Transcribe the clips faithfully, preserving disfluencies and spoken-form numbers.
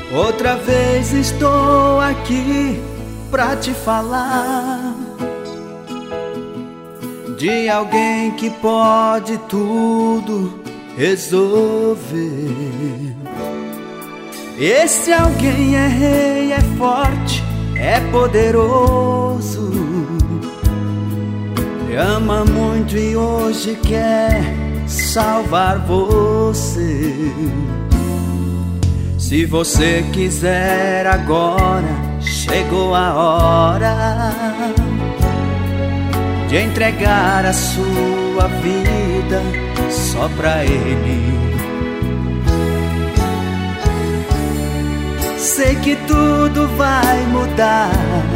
Outra vez estou aqui pra te falar de alguém que pode tudo resolver. Esse alguém é rei, é forte, é poderoso, ama muito e hoje quer salvar você. Se você quiser agora, chegou a hora de entregar a sua vida só pra Ele. Sei que tudo vai mudar.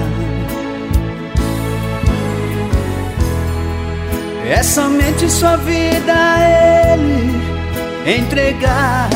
É somente sua vida a Ele entregar.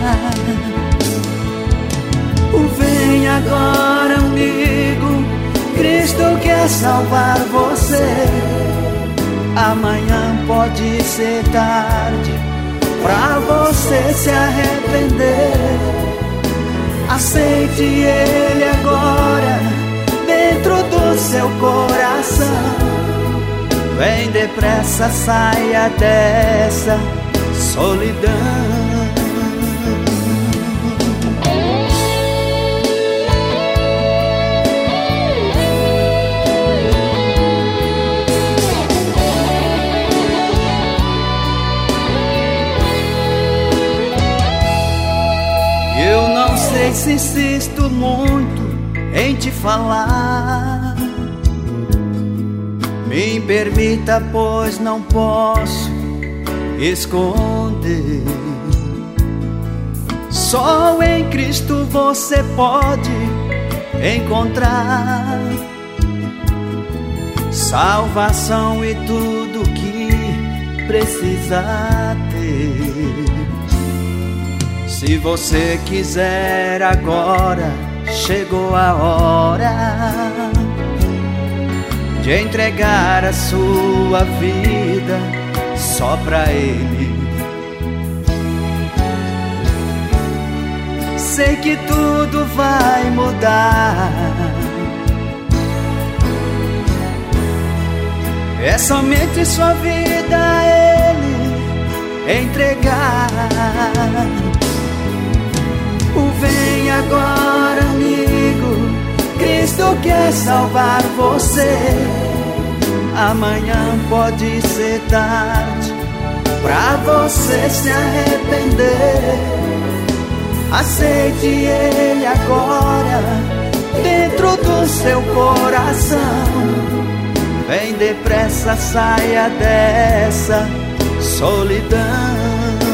Vem agora, amigo, Cristo quer salvar você. Amanhã pode ser tarde pra você se arrepender. Aceite Ele agora dentro do seu coração. Vem depressa, saia dessa solidão. Eu não sei se insisto muito em te falar. Me permita, pois não posso esconder. Só em Cristo você pode encontrar salvação e tudo que precisa ter. Se você quiser agora, chegou a hora de entregar a sua vida só pra Ele. Sei que tudo vai mudar. É somente sua vida a Ele entregar. Vem agora, amigo, Cristo quer salvar você. Amanhã pode ser tarde pra você se arrepender. Aceite Ele agora dentro do seu coração. Vem depressa, saia dessa solidão.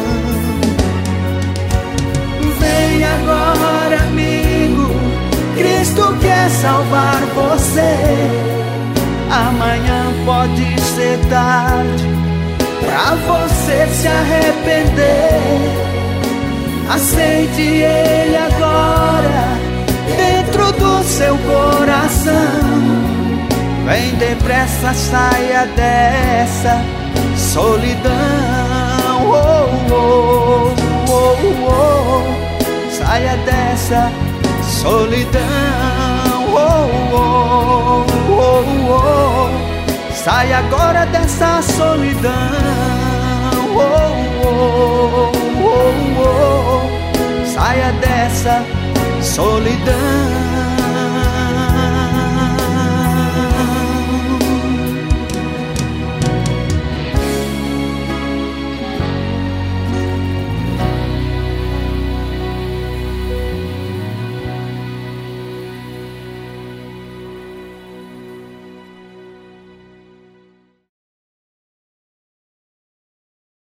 Vem agora, amigo, Cristo quer salvar você. Amanhã pode ser tarde pra você se arrepender. Aceite Ele agora dentro do seu coração. Vem depressa, saia dessa solidão. Oh, oh, oh, oh, oh. Saia dessa solidão. Oh, oh, oh, oh. Saia agora dessa solidão. Oh, oh, oh, oh. Saia dessa solidão.